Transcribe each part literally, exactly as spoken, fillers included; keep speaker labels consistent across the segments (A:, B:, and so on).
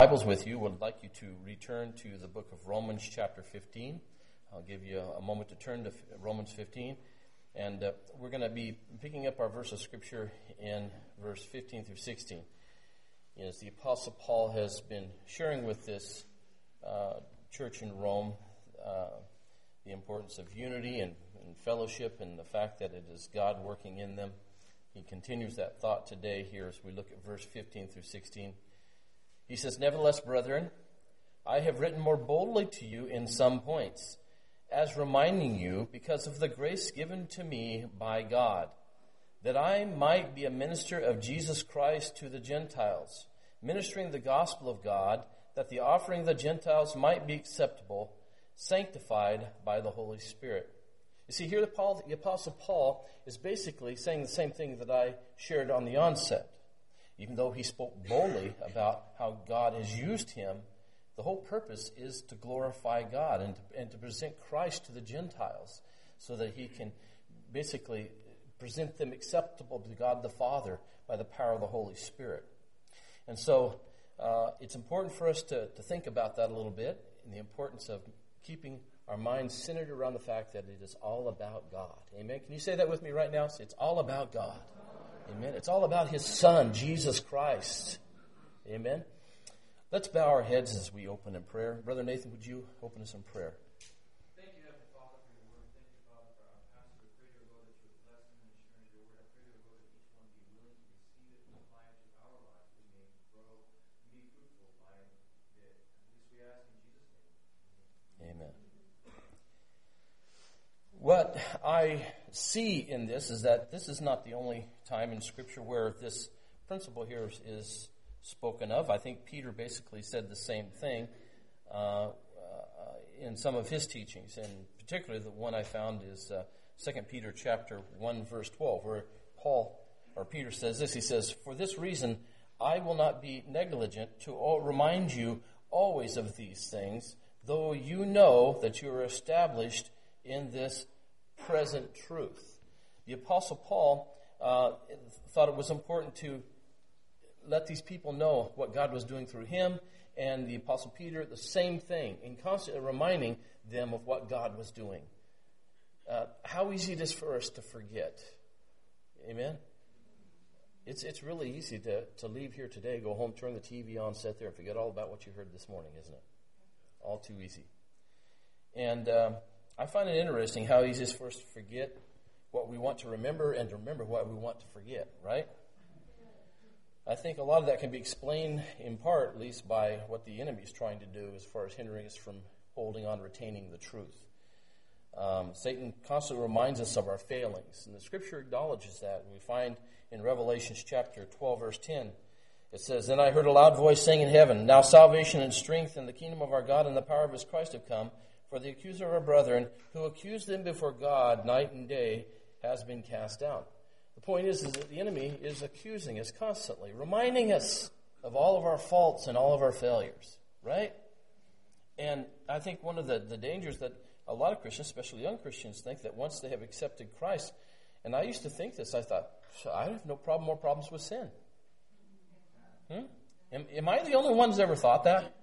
A: Bibles with you, would like you to return to the book of Romans chapter fifteen. I'll give you a moment to turn to Romans fifteen. And uh, we're going to be picking up our verse of Scripture in verse fifteen through sixteen. As the Apostle Paul has been sharing with this uh, church in Rome uh, the importance of unity and, and fellowship and the fact that it is God working in them. He continues that thought today here as we look at verse fifteen through sixteen. He says, "Nevertheless, brethren, I have written more boldly to you in some points, as reminding you, because of the grace given to me by God, that I might be a minister of Jesus Christ to the Gentiles, ministering the gospel of God, that the offering of the Gentiles might be acceptable, sanctified by the Holy Spirit." You see, here the, Paul, the Apostle Paul is basically saying the same thing that I shared on the onset. Even though he spoke boldly about how God has used him, the whole purpose is to glorify God and to, and to present Christ to the Gentiles so that he can basically present them acceptable to God the Father by the power of the Holy Spirit. And so uh, it's important for us to, to think about that a little bit and the importance of keeping our minds centered around the fact that it is all about God. Amen? Can you say that with me right now? It's all about God. Amen. It's all about His Son, Jesus Christ. Amen. Let's bow our heads as we open in prayer. Brother Nathan, would you open us in prayer?
B: Thank you, Heavenly Father, for your word. Thank you, Father, for our pastor. I pray, dear Lord, that you would bless him and share your word. I pray, dear Lord, that each one be willing to receive it and apply it to our lives. We may grow and be fruitful by it. This we ask in Jesus' name.
A: Amen. What I see in this is that this is not the only time in Scripture where this principle here is, is spoken of. I think Peter basically said the same thing uh, uh, in some of his teachings, and particularly the one I found is uh, Second Peter chapter one, verse twelve, where Paul or Peter says this. He says, "For this reason I will not be negligent to all, remind you always of these things, though you know that you are established in this present truth." The Apostle Paul uh, thought it was important to let these people know what God was doing through him, and the Apostle Peter, the same thing, and constantly reminding them of what God was doing. Uh, how easy it is for us to forget. Amen? It's it's really easy to, to leave here today, go home, turn the T V on, sit there, and forget all about what you heard this morning, isn't it? All too easy. And uh, I find it interesting how easy it is for us to forget what we want to remember and to remember what we want to forget, right? I think a lot of that can be explained in part, at least, by what the enemy is trying to do as far as hindering us from holding on, retaining the truth. Um, Satan constantly reminds us of our failings, and the Scripture acknowledges that. We find in Revelation chapter twelve, verse ten, it says, "Then I heard a loud voice saying in heaven, now salvation and strength and the kingdom of our God and the power of his Christ have come. For the accuser of our brethren, who accused them before God night and day, has been cast down." The point is, is that the enemy is accusing us constantly, reminding us of all of our faults and all of our failures, right? And I think one of the, the dangers that a lot of Christians, especially young Christians, think that once they have accepted Christ, and I used to think this, I thought, I have no problem, more problems with sin. Hmm? Am, am I the only one who's ever thought that?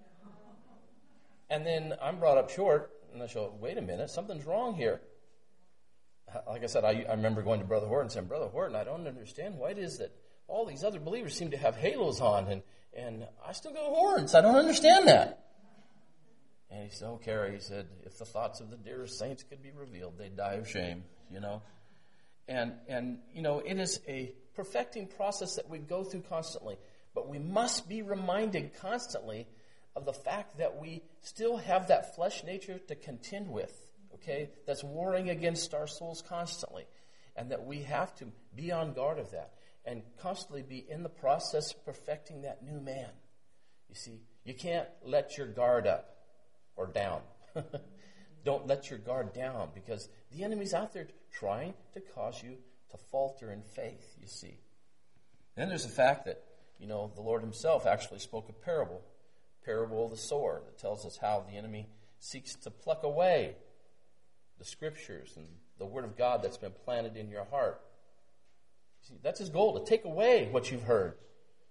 A: And then I'm brought up short, and I go, wait a minute, something's wrong here. Like I said, I, I remember going to Brother Horton and saying, "Brother Horton, I don't understand. Why it is that all these other believers seem to have halos on, and, and I still go horns? I don't understand that." And he said, "Oh, Carrie," he said, "if the thoughts of the dearest saints could be revealed, they'd die of shame," you know. And, and you know, it is a perfecting process that we go through constantly. But we must be reminded constantly of the fact that we still have that flesh nature to contend with, okay, that's warring against our souls constantly, and that we have to be on guard of that and constantly be in the process of perfecting that new man. You see, you can't let your guard up or down. Don't let your guard down, because the enemy's out there trying to cause you to falter in faith, you see. Then there's the fact that, you know, the Lord himself actually spoke a parable, parable of the sower, that tells us how the enemy seeks to pluck away the Scriptures and the Word of God that's been planted in your heart. See, that's his goal, to take away what you've heard,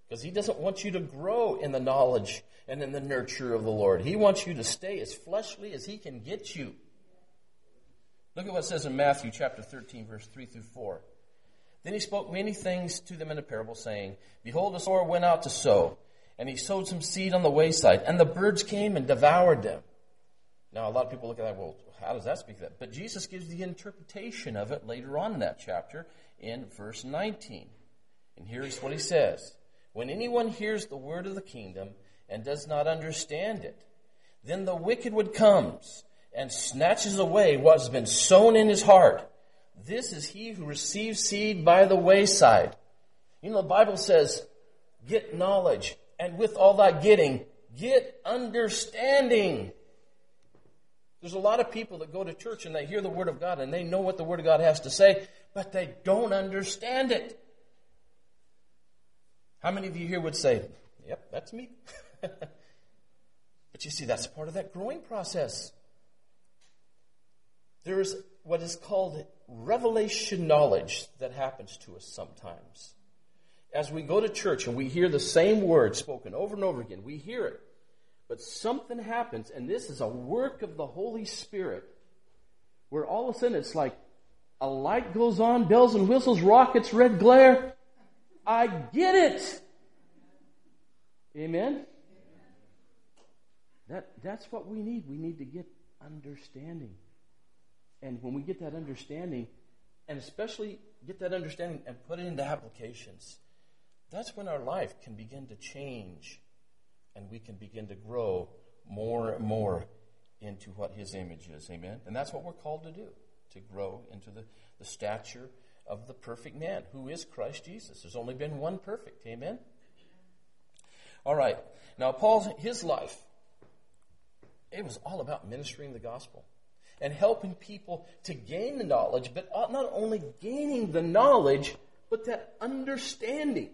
A: Because he doesn't want you to grow in the knowledge and in the nurture of the Lord. He wants you to stay as fleshly as he can get you. Look at what it says in Matthew chapter thirteen, verse three through four. Then he spoke many things to them in a parable, saying, Behold, a sower went out to sow, and he sowed some seed on the wayside, and the birds came and devoured them. Now, a lot of people look at that, well, how does that speak to that? But Jesus gives the interpretation of it later on in that chapter in verse nineteen. And here's what he says. When anyone hears the word of the kingdom and does not understand it, then the wicked one comes and snatches away what has been sown in his heart. This is he who receives seed by the wayside. You know, the Bible says, get knowledge, and with all that getting, get understanding. There's a lot of people that go to church and they hear the Word of God and they know what the Word of God has to say, but they don't understand it. How many of you here would say, yep, that's me? But you see, that's part of that growing process. There is what is called revelation knowledge that happens to us sometimes. As we go to church and we hear the same word spoken over and over again, we hear it. But something happens, and this is a work of the Holy Spirit, where all of a sudden it's like a light goes on, bells and whistles, rockets, red glare. I get it. Amen? That, that's what we need. We need to get understanding. And when we get that understanding, and especially get that understanding and put it into applications, that's when our life can begin to change and we can begin to grow more and more into what His image is. Amen? And that's what we're called to do, to grow into the, the stature of the perfect man, who is Christ Jesus. There's only been one perfect. Amen? All right. Now, Paul's, his life, it was all about ministering the gospel and helping people to gain the knowledge, but not only gaining the knowledge, but that understanding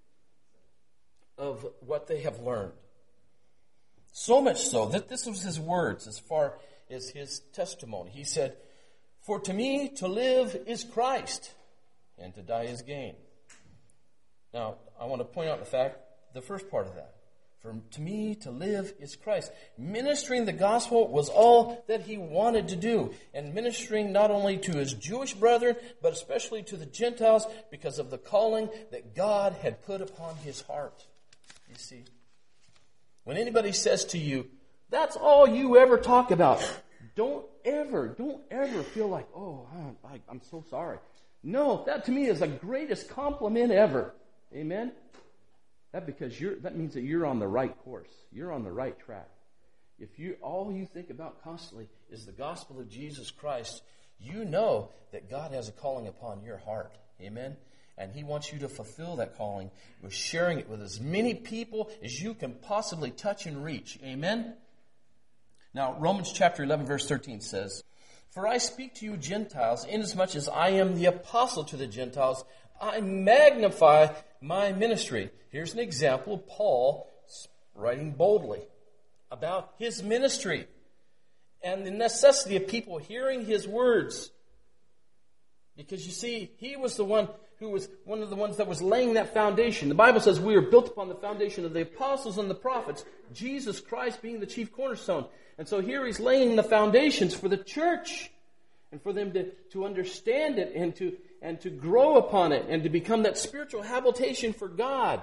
A: of what they have learned. So much so that this was his words as far as his testimony. He said, "For to me to live is Christ, and to die is gain." Now, I want to point out the fact, the first part of that. For to me to live is Christ. Ministering the gospel was all that he wanted to do. And ministering not only to his Jewish brethren, but especially to the Gentiles because of the calling that God had put upon his heart. You see, when anybody says to you, that's all you ever talk about, don't ever, don't ever feel like, oh, I, I'm so sorry. No, that to me is the greatest compliment ever. Amen? That because you're, that means that you're on the right course. You're on the right track. If you all you think about constantly is the gospel of Jesus Christ, you know that God has a calling upon your heart. Amen? And He wants you to fulfill that calling with sharing it with as many people as you can possibly touch and reach. Amen? Now, Romans chapter eleven, verse thirteen says, "For I speak to you Gentiles, inasmuch as I am the apostle to the Gentiles, I magnify my ministry." Here's an example of Paul writing boldly about his ministry and the necessity of people hearing his words. Because you see, he was the one who was one of the ones that was laying that foundation. The Bible says we are built upon the foundation of the apostles and the prophets, Jesus Christ being the chief cornerstone. And so here he's laying the foundations for the church and for them to, to understand it and to, and to grow upon it and to become that spiritual habitation for God.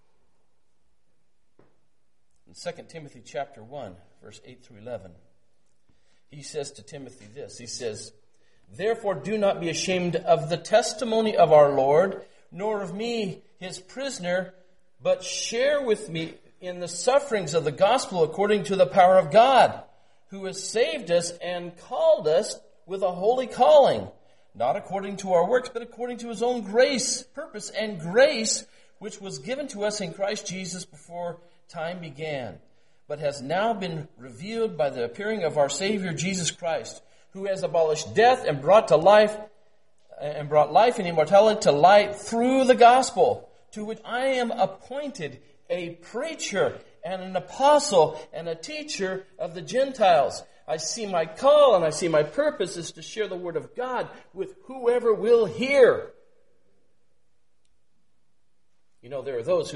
A: In Second Timothy chapter one, verse eight through eleven, he says to Timothy this. He says, "Therefore do not be ashamed of the testimony of our Lord, nor of me, his prisoner, but share with me in the sufferings of the gospel according to the power of God, who has saved us and called us with a holy calling, not according to our works, but according to his own grace, purpose, and grace, which was given to us in Christ Jesus before time began, but has now been revealed by the appearing of our Savior Jesus Christ, who has abolished death and brought to life and brought life and immortality to light through the gospel, to which I am appointed a preacher and an apostle and a teacher of the Gentiles. I see my call and I see my purpose is to share the word of God with whoever will hear." You know, there are those who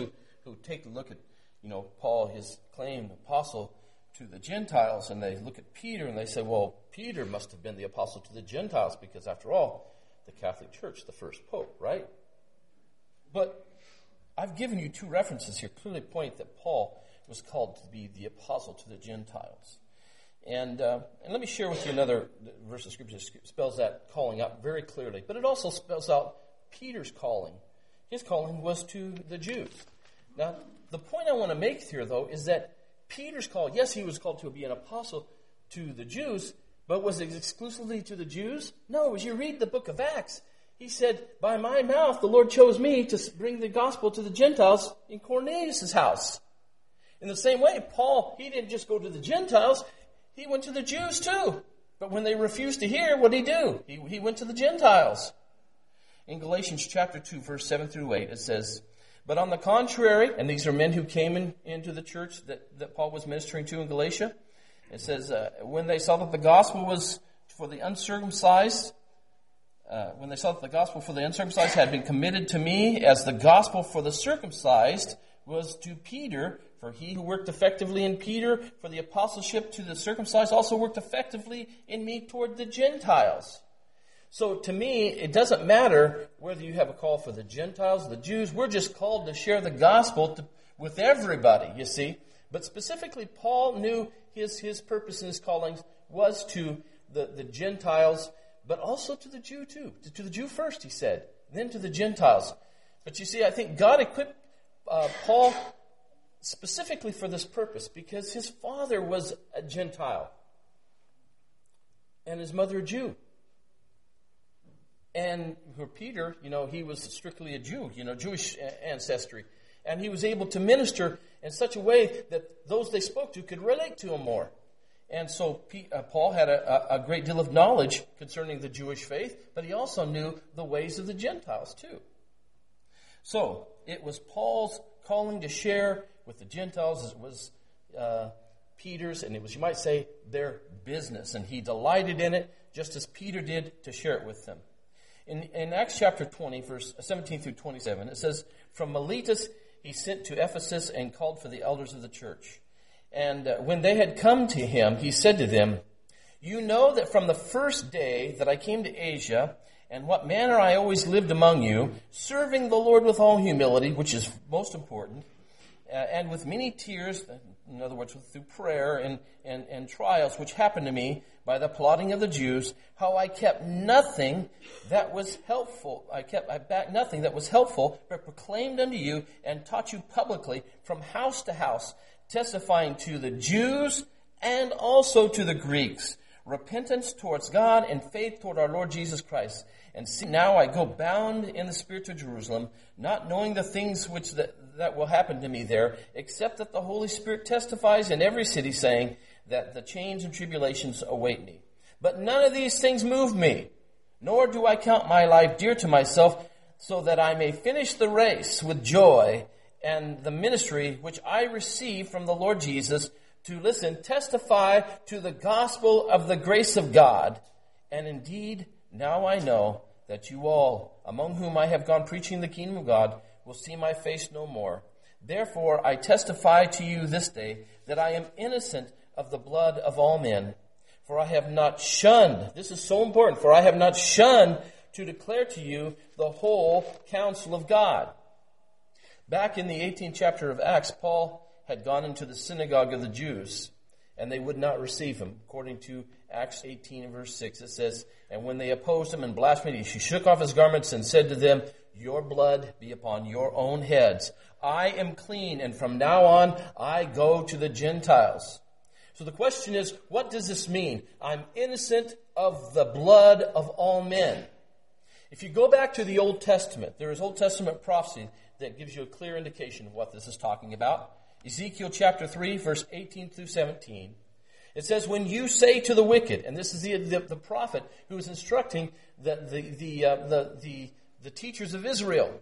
A: who take a look at, you know, Paul, his claimed apostle to the Gentiles, and they look at Peter and they say, well, Peter must have been the apostle to the Gentiles because, after all, the Catholic Church, the first pope, right? But I've given you two references here, clearly point that Paul was called to be the apostle to the Gentiles. And, uh, and let me share with you another verse of Scripture that spells that calling out very clearly. But it also spells out Peter's calling. His calling was to the Jews. Now, the point I want to make here, though, is that Peter's call, yes, he was called to be an apostle to the Jews, but was it exclusively to the Jews? No, as you read the book of Acts, he said, by my mouth the Lord chose me to bring the gospel to the Gentiles in Cornelius' house. In the same way, Paul, he didn't just go to the Gentiles, he went to the Jews too. But when they refused to hear, what did he do? He, he went to the Gentiles. In Galatians chapter two, verse seven through eight, it says, but on the contrary, and these are men who came in, into the church that, that Paul was ministering to in Galatia, it says, uh, when they saw that the gospel was for the uncircumcised, uh, when they saw that the gospel for the uncircumcised had been committed to me, as the gospel for the circumcised was to Peter, for he who worked effectively in Peter for the apostleship to the circumcised also worked effectively in me toward the Gentiles. So to me, it doesn't matter whether you have a call for the Gentiles, the Jews. We're just called to share the gospel to, with everybody, you see. But specifically, Paul knew his, his purpose and his calling was to the, the Gentiles, but also to the Jew too. To, to the Jew first, he said, then to the Gentiles. But you see, I think God equipped uh, Paul specifically for this purpose because his father was a Gentile and his mother a Jew. And for Peter, you know, he was strictly a Jew, you know, Jewish ancestry. And he was able to minister in such a way that those they spoke to could relate to him more. And so P, uh, Paul had a, a great deal of knowledge concerning the Jewish faith, but he also knew the ways of the Gentiles too. So it was Paul's calling to share with the Gentiles as it was uh, Peter's, and it was, you might say, their business. And he delighted in it just as Peter did to share it with them. In, in Acts chapter twenty, verse seventeen through twenty-seven, it says, from Miletus he sent to Ephesus and called for the elders of the church. And uh, when they had come to him, he said to them, you know that from the first day that I came to Asia, and what manner I always lived among you, serving the Lord with all humility, which is most important, uh, and with many tears, in other words, through prayer and, and, and trials, which happened to me by the plotting of the Jews, how I kept nothing that was helpful. I kept I back nothing that was helpful, but proclaimed unto you and taught you publicly from house to house, testifying to the Jews and also to the Greeks, repentance towards God and faith toward our Lord Jesus Christ. And see, now I go bound in the Spirit to Jerusalem, not knowing the things which that, that will happen to me there, except that the Holy Spirit testifies in every city, saying that the chains and tribulations await me. But none of these things move me, nor do I count my life dear to myself, so that I may finish the race with joy and the ministry which I received from the Lord Jesus, to listen, testify to the gospel of the grace of God. And indeed, now I know that you all, among whom I have gone preaching the kingdom of God, will see my face no more. Therefore, I testify to you this day that I am innocent of the blood of all men. For I have not shunned, this is so important, for I have not shunned to declare to you the whole counsel of God. Back in the eighteenth chapter of Acts, Paul had gone into the synagogue of the Jews, and they would not receive him. According to Acts eighteen and verse six, it says, and when they opposed him and blasphemed, he shook off his garments and said to them, your blood be upon your own heads. I am clean, and from now on I go to the Gentiles. So the question is, what does this mean? I'm innocent of the blood of all men. If you go back to the Old Testament, there is Old Testament prophecy that gives you a clear indication of what this is talking about. Ezekiel chapter three, verse eighteen through seventeen. It says, when you say to the wicked, and this is the, the, the prophet who is instructing the, the, the, uh, the, the, the teachers of Israel.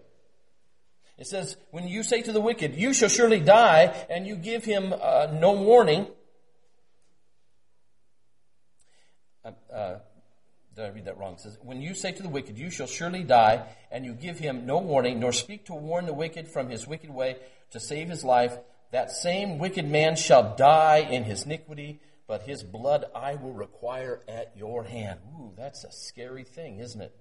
A: It says, when you say to the wicked, you shall surely die, and you give him uh, no warning. Uh, uh, did I read that wrong? It says, when you say to the wicked, you shall surely die, and you give him no warning, nor speak to warn the wicked from his wicked way, to save his life, that same wicked man shall die in his iniquity, but his blood I will require at your hand. Ooh, that's a scary thing, isn't it?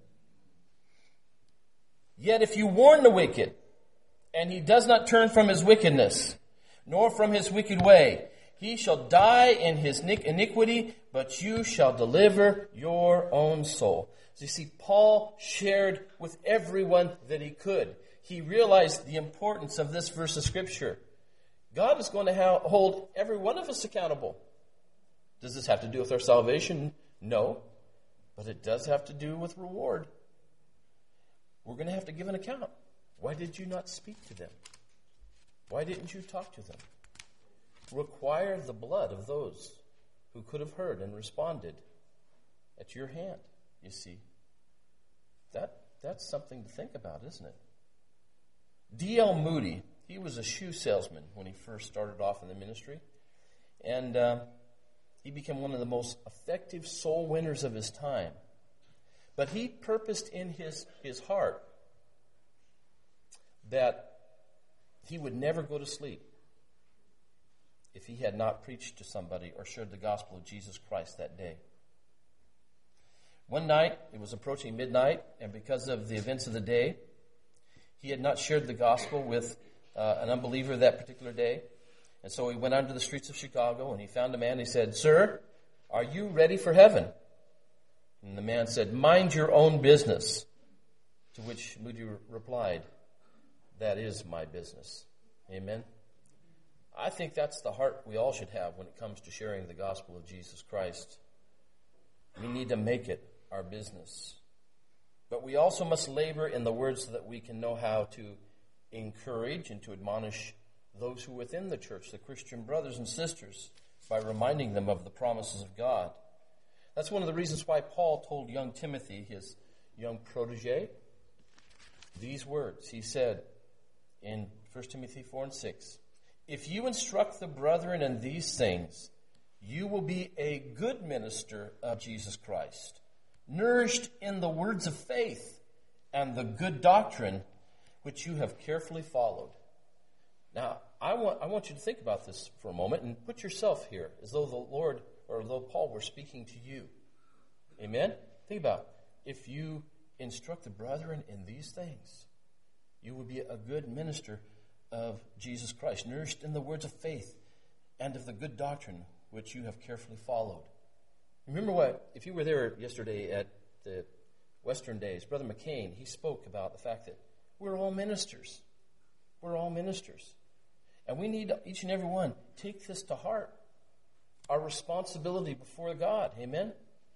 A: Yet if you warn the wicked, and he does not turn from his wickedness, nor from his wicked way, he shall die in his iniquity, but you shall deliver your own soul. So you see, Paul shared with everyone that he could. He realized the importance of this verse of Scripture. God is going to ha- hold every one of us accountable. Does this have to do with our salvation? No. But it does have to do with reward. We're going to have to give an account. Why did you not speak to them? Why didn't you talk to them? Require the blood of those who could have heard and responded at your hand, you see. That that's something to think about, isn't it? D L Moody, he was a shoe salesman when he first started off in the ministry. And uh, he became one of the most effective soul winners of his time. But he purposed in his, his heart that he would never go to sleep if he had not preached to somebody or shared the gospel of Jesus Christ that day. One night, it was approaching midnight, and because of the events of the day, he had not shared the gospel with uh, an unbeliever that particular day. And so he went out to the streets of Chicago, and he found a man, and he said, "Sir, are you ready for heaven?" And the man said, "Mind your own business." To which Moody replied, "That is my business." Amen. I think that's the heart we all should have when it comes to sharing the gospel of Jesus Christ. We need to make it our business. But we also must labor in the words so that we can know how to encourage and to admonish those who are within the church, the Christian brothers and sisters, by reminding them of the promises of God. That's one of the reasons why Paul told young Timothy, his young protege, these words. He said in First Timothy four and six, "If you instruct the brethren in these things, you will be a good minister of Jesus Christ, nourished in the words of faith and the good doctrine which you have carefully followed." Now, I want I want you to think about this for a moment and put yourself here as though the Lord or though Paul were speaking to you. Amen? Think about it. If you instruct the brethren in these things, you will be a good minister of Jesus Christ, nourished in the words of faith and of the good doctrine which you have carefully followed. Remember what, if you were there yesterday at the Western Days, Brother McCain, he spoke about the fact that we're all ministers. We're all ministers. And we need, each and every one, take this to heart. Our responsibility before God. Amen?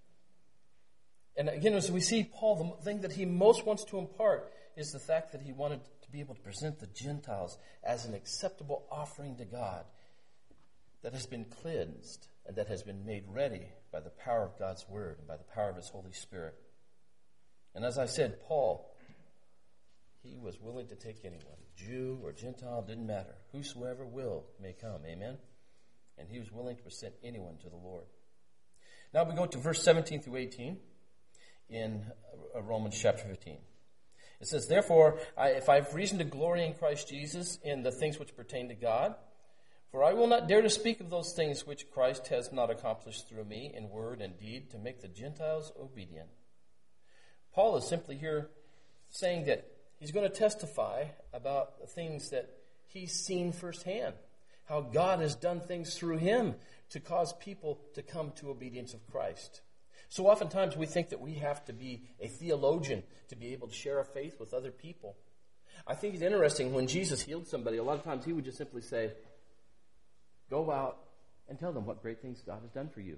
A: And again, as we see Paul, the thing that he most wants to impart is the fact that he wanted to be able to present the Gentiles as an acceptable offering to God that has been cleansed and that has been made ready by the power of God's Word and by the power of His Holy Spirit. And as I said, Paul, he was willing to take anyone, Jew or Gentile, didn't matter. Whosoever will may come. Amen? And he was willing to present anyone to the Lord. Now we go to verse seventeen through eighteen in Romans chapter fifteen. It says, "Therefore, I, if I have reason to glory in Christ Jesus in the things which pertain to God, for I will not dare to speak of those things which Christ has not accomplished through me in word and deed to make the Gentiles obedient." Paul is simply here saying that he's going to testify about the things that he's seen firsthand, how God has done things through him to cause people to come to obedience of Christ. So oftentimes we think that we have to be a theologian to be able to share our faith with other people. I think it's interesting when Jesus healed somebody, a lot of times he would just simply say, "Go out and tell them what great things God has done for you."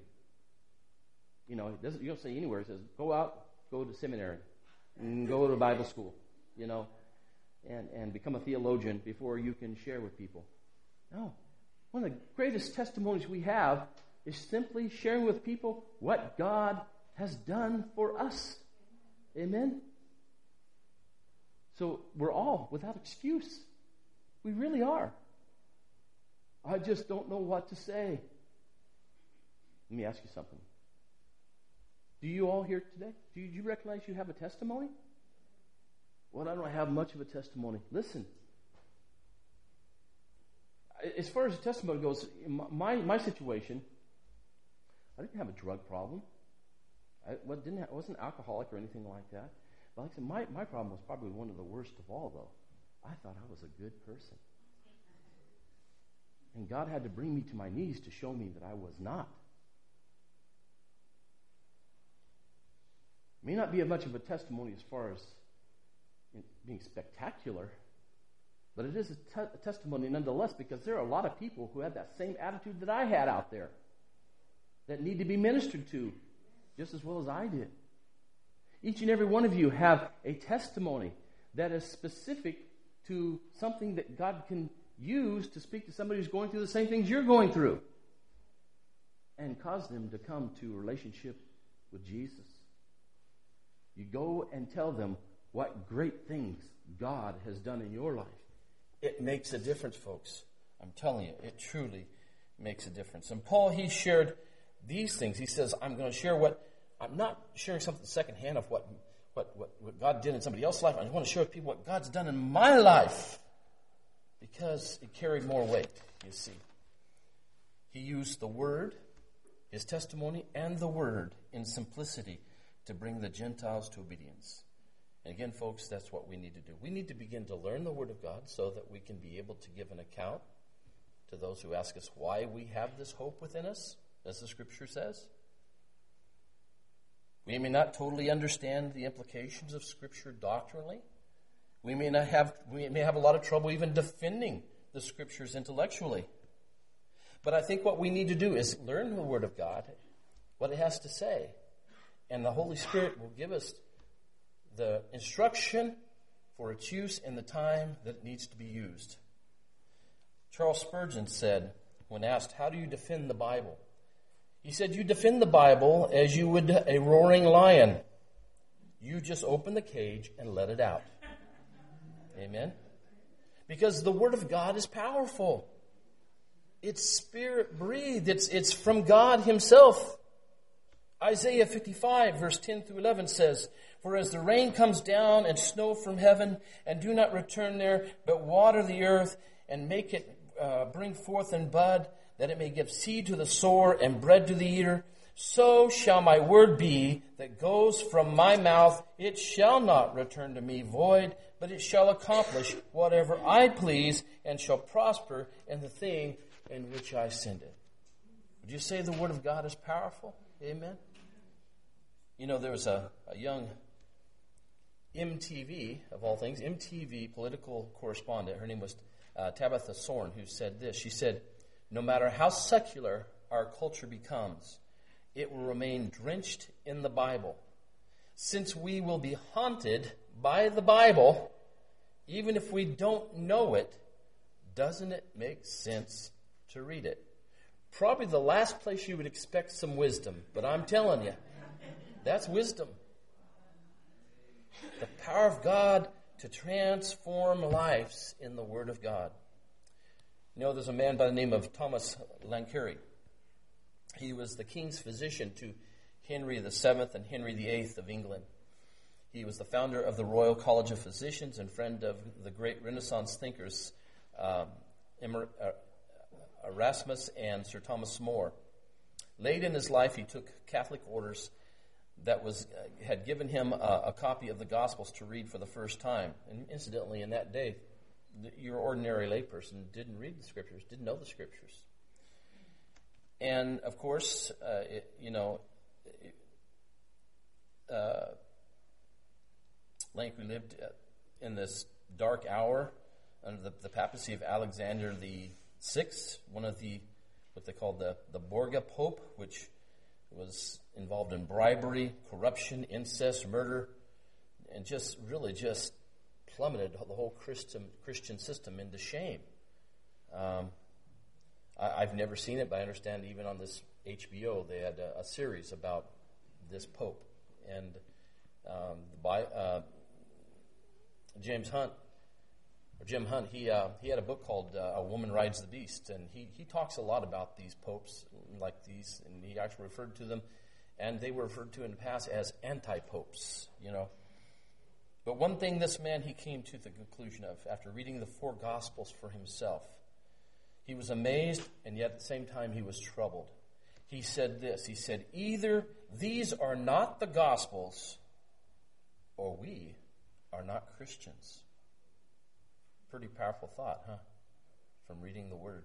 A: You know, it doesn't, you don't say anywhere, it says, "Go out, go to seminary, and go to Bible school, you know, and, and become a theologian before you can share with people." No. One of the greatest testimonies we have is simply sharing with people what God has done for us. Amen? So we're all without excuse. We really are. I just don't know what to say. Let me ask you something. Do you all here today, do you, do you recognize you have a testimony? Well, I don't have much of a testimony. Listen. as far as the testimony goes, my my situation, I didn't have a drug problem. I well, didn't have, I wasn't alcoholic or anything like that. But like I said, my, my problem was probably one of the worst of all, though. I thought I was a good person. And God had to bring me to my knees to show me that I was not. It may not be much of a testimony as far as being spectacular, but it is a, te- a testimony nonetheless, because there are a lot of people who have that same attitude that I had out there that need to be ministered to just as well as I did. Each and every one of you have a testimony that is specific to something that God can use to speak to somebody who's going through the same things you're going through and cause them to come to a relationship with Jesus. You go and tell them what great things God has done in your life. It makes a difference, folks. I'm telling you, it truly makes a difference. And Paul, he shared these things. He says, I'm going to share what, I'm not sharing something secondhand of what, what, what, what God did in somebody else's life. I just want to share with people what God's done in my life, because it carried more weight, you see. He used the Word, his testimony, and the Word in simplicity to bring the Gentiles to obedience. And again, folks, that's what we need to do. We need to begin to learn the Word of God so that we can be able to give an account to those who ask us why we have this hope within us, as the Scripture says. We may not totally understand the implications of Scripture doctrinally. We may not have, we may have a lot of trouble even defending the Scriptures intellectually. But I think what we need to do is learn the Word of God, what it has to say. And the Holy Spirit will give us the instruction for its use in the time that it needs to be used. Charles Spurgeon said, when asked, how do you defend the Bible? He said, you defend the Bible as you would a roaring lion. You just open the cage and let it out. Amen? Because the Word of God is powerful. It's Spirit-breathed. It's, it's from God Himself. Isaiah fifty-five, verse ten through eleven says, for as the rain comes down and snow from heaven, and do not return there, but water the earth, and make it uh, bring forth and bud, that it may give seed to the sower and bread to the eater, so shall my word be that goes from my mouth. It shall not return to me void, but it shall accomplish whatever I please, and shall prosper in the thing in which I send it. Would you say the Word of God is powerful? Amen? You know, there was a, a young M T V, of all things, M T V political correspondent. Her name was uh, Tabitha Sorn, who said this. She said, no matter how secular our culture becomes, it will remain drenched in the Bible. Since we will be haunted by the Bible, even if we don't know it, doesn't it make sense to read it? Probably the last place you would expect some wisdom, but I'm telling you, that's wisdom. The power of God to transform lives in the Word of God. You know, there's a man by the name of Thomas Lancary. He was the king's physician to Henry the Seventh and Henry the Eighth of England. He was the founder of the Royal College of Physicians and friend of the great Renaissance thinkers um, Erasmus and Sir Thomas More. Late in his life, he took Catholic orders that was uh, had given him a, a copy of the Gospels to read for the first time. And incidentally, in that day, the, your ordinary layperson didn't read the Scriptures, didn't know the Scriptures. And, of course, uh, it, you know, it, uh, Lancary lived in this dark hour under the, the papacy of Alexander the Sixth, one of the, what they called the, the Borgia Pope, which was involved in bribery, corruption, incest, murder, and just really just plummeted the whole Christian, Christian system into shame. Um, I, I've never seen it, but I understand even on this H B O they had a, a series about this Pope. And um, by, uh, James Hunt, or Jim Hunt, he uh, he had a book called uh, A Woman Rides the Beast, and he, he talks a lot about these popes like these, and he actually referred to them, and they were referred to in the past as anti-popes, you know. But one thing this man, he came to the conclusion of, after reading the four Gospels for himself, He was amazed, and yet at the same time he was troubled. He said this, he said, either these are not the Gospels, or we are not Christians. Pretty powerful thought, huh? From reading the Word.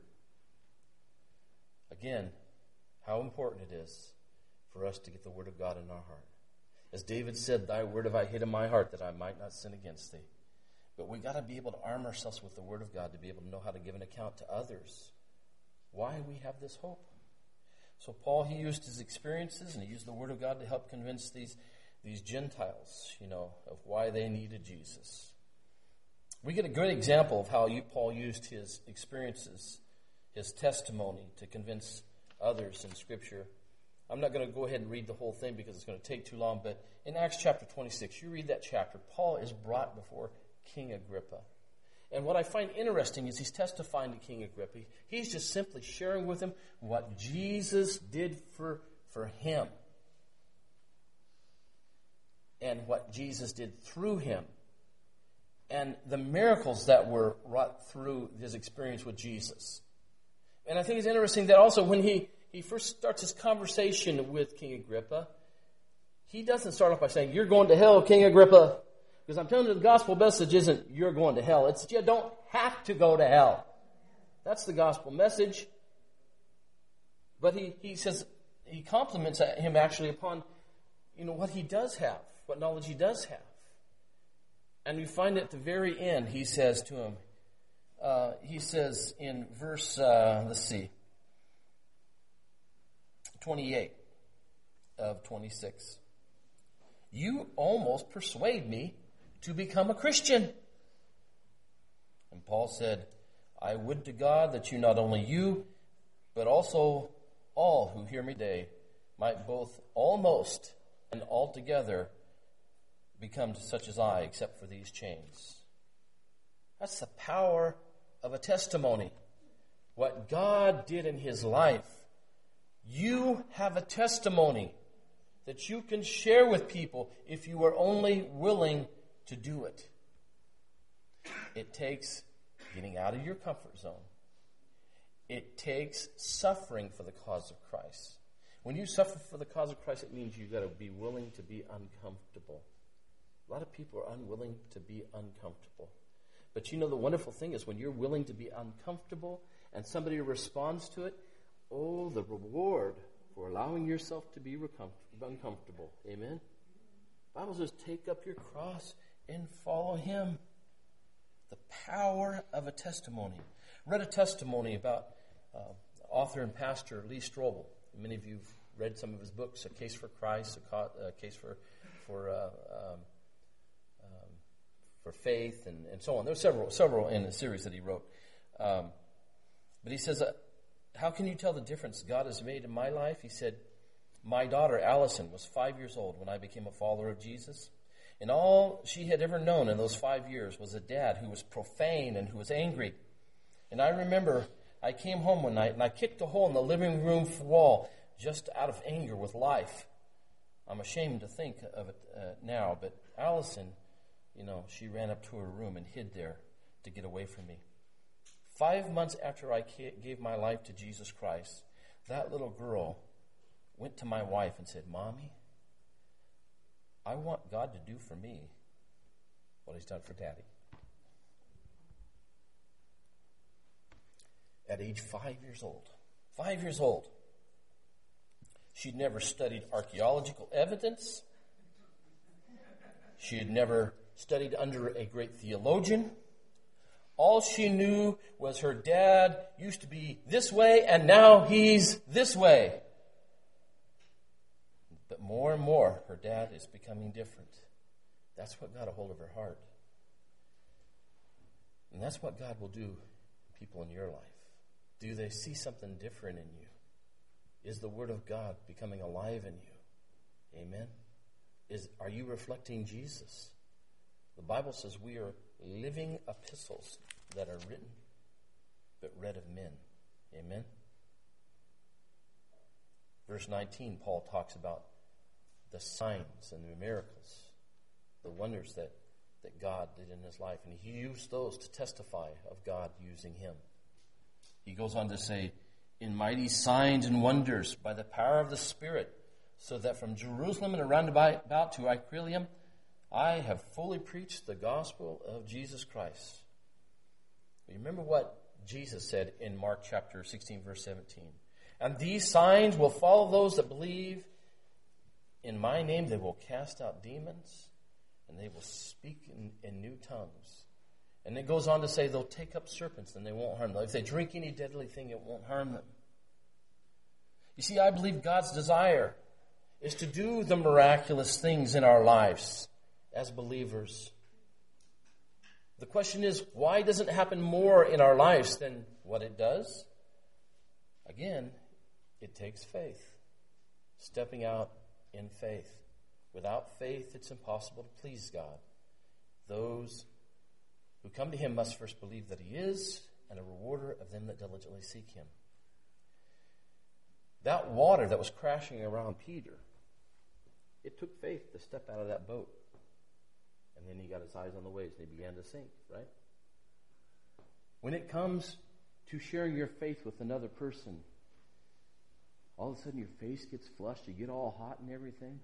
A: Again, how important it is for us to get the Word of God in our heart. As David said, thy word have I hid in my heart that I might not sin against thee. But we got to be able to arm ourselves with the Word of God to be able to know how to give an account to others. Why we have this hope. So Paul, he used his experiences and he used the Word of God to help convince these, these Gentiles, you know, of why they needed Jesus. We get a good example of how you, Paul used his experiences, his testimony to convince others in Scripture. I'm not going to go ahead and read the whole thing because it's going to take too long, but in Acts chapter twenty-six, you read that chapter, Paul is brought before King Agrippa. And what I find interesting is he's testifying to King Agrippa. He's just simply sharing with him what Jesus did for, for him. And what Jesus did through him. And the miracles that were wrought through his experience with Jesus. And I think it's interesting that also when he, he first starts his conversation with King Agrippa, he doesn't start off by saying, you're going to hell, King Agrippa. Because I'm telling you, the gospel message isn't you're going to hell. It's you don't have to go to hell. That's the gospel message. But he, he says, he compliments him actually upon, you know, what he does have, what knowledge he does have. And you find at the very end, he says to him, uh, he says in verse, uh, let's see, twenty-eight of twenty-six, you almost persuade me to become a Christian. And Paul said, I would to God that you, not only you, but also all who hear me today, might both almost and altogether become such as I, except for these chains. That's the power of a testimony. What God did in his life. You have a testimony that you can share with people if you are only willing to do it. It takes getting out of your comfort zone. It takes suffering for the cause of Christ. When you suffer for the cause of Christ, it means you've got to be willing to be uncomfortable. A lot of people are unwilling to be uncomfortable. But you know, the wonderful thing is when you're willing to be uncomfortable and somebody responds to it, oh, the reward for allowing yourself to be uncomfortable. Amen? The Bible says, take up your cross and follow him. The power of a testimony. I read a testimony about uh, author and pastor Lee Strobel. Many of you have read some of his books, A Case for Christ, A, Co- a Case for for uh, um, um, for Faith, and, and so on. There are several, several in the series that he wrote. Um, but he says, uh, how can you tell the difference God has made in my life? He said, my daughter Allison was five years old when I became a follower of Jesus. And all she had ever known in those five years was a dad who was profane and who was angry. And I remember I came home one night and I kicked a hole in the living room wall just out of anger with life. I'm ashamed to think of it uh, now, but Allison, you know, she ran up to her room and hid there to get away from me. Five months after I gave my life to Jesus Christ, that little girl went to my wife and said, Mommy, I want God to do for me what he's done for Daddy. At age five years old. Five years old. She'd never studied archaeological evidence. She had never studied under a great theologian. All she knew was her dad used to be this way and now he's this way. But more and more, her dad is becoming different. That's what got a hold of her heart. And that's what God will do in people in your life. Do they see something different in you? Is the Word of God becoming alive in you? Amen? Is, are you reflecting Jesus? The Bible says we are living epistles that are written, but read of men. Amen? Verse nineteen, Paul talks about the signs and the miracles, the wonders that, that God did in his life. And he used those to testify of God using him. He goes on to say, in mighty signs and wonders by the power of the Spirit, so that from Jerusalem and around about to Iconium, I have fully preached the gospel of Jesus Christ. Remember what Jesus said in Mark chapter sixteen, verse seventeen. And these signs will follow those that believe. In my name they will cast out demons, and they will speak in, in new tongues. And it goes on to say they'll take up serpents and they won't harm them. If they drink any deadly thing, it won't harm them. You see, I believe God's desire is to do the miraculous things in our lives as believers. The question is, why doesn't it happen more in our lives than what it does? Again, it takes faith. Stepping out in faith. Without faith, it's impossible to please God. Those who come to Him must first believe that He is, and a rewarder of them that diligently seek Him. That water that was crashing around Peter, it took faith to step out of that boat. And then he got his eyes on the waves and he began to sink, right? When it comes to sharing your faith with another person, all of a sudden your face gets flushed, you get all hot and everything.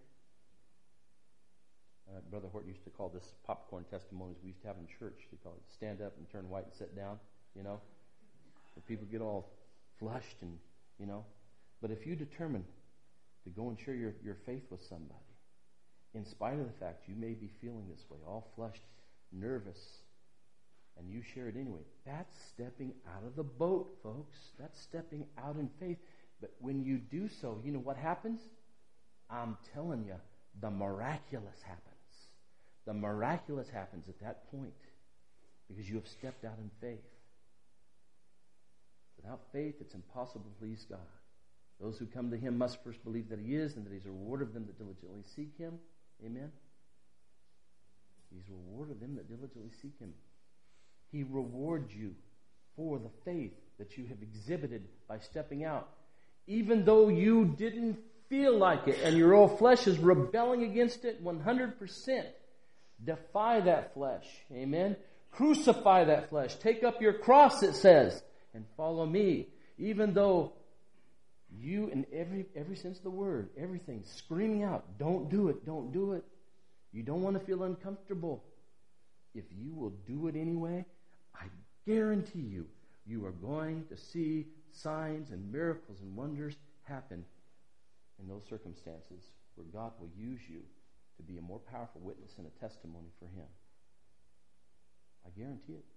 A: Uh, Brother Horton used to call this popcorn testimonies we used to have in church. He called it stand up and turn white and sit down, you know. Where people get all flushed and, you know. But if you determine to go and share your, your faith with somebody, in spite of the fact you may be feeling this way, all flushed, nervous, and you share it anyway, that's stepping out of the boat, folks. That's stepping out in faith. But when you do so, you know what happens? I'm telling you, the miraculous happens. The miraculous happens at that point because you have stepped out in faith. Without faith, it's impossible to please God. Those who come to Him must first believe that He is and that He's a rewarder of them that diligently seek Him. Amen? He's a rewarder of them that diligently seek Him. He rewards you for the faith that you have exhibited by stepping out. Even though you didn't feel like it and your old flesh is rebelling against it one hundred percent. Defy that flesh. Amen? Crucify that flesh. Take up your cross, it says, and follow me. Even though you, in every every sense of the word, everything screaming out, don't do it, don't do it. You don't want to feel uncomfortable. If you will do it anyway, I guarantee you, you are going to see signs and miracles and wonders happen in those circumstances where God will use you to be a more powerful witness and a testimony for Him. I guarantee it.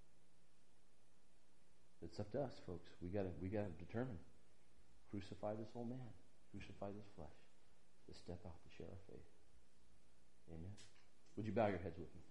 A: It's up to us, folks. We gotta we gotta determine. Crucify this old man. Crucify this flesh. To step out to share our faith. Amen. Would you bow your heads with me?